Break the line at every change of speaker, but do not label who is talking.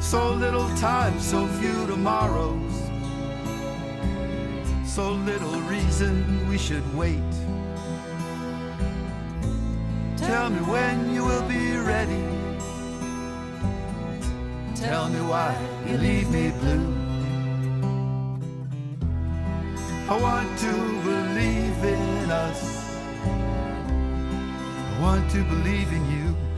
So little time, so few tomorrows, so little reason we should wait. Tell me when you will be ready. Tell me why you leave me blue. I want to believe in us. I want to believe in you.